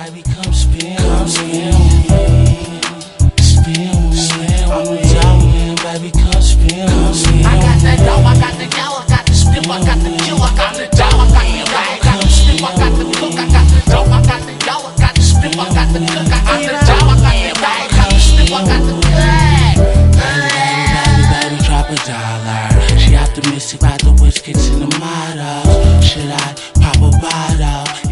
baby, come spin with me. Spin with me. I'm a diamond, baby, come spin with me. I got that dough, I got the yellow, I got the spin, I got the kill, I got the dough, I got the yellow, I got the spin, I got the cook, I got the dough, I got the yellow, I got the spin, I got the cook, I got the dough, I got the yellow, I got the spin, I got the Baby, drop $1. She optimistic about the whiskets and the mottos. Should I pop a bottle?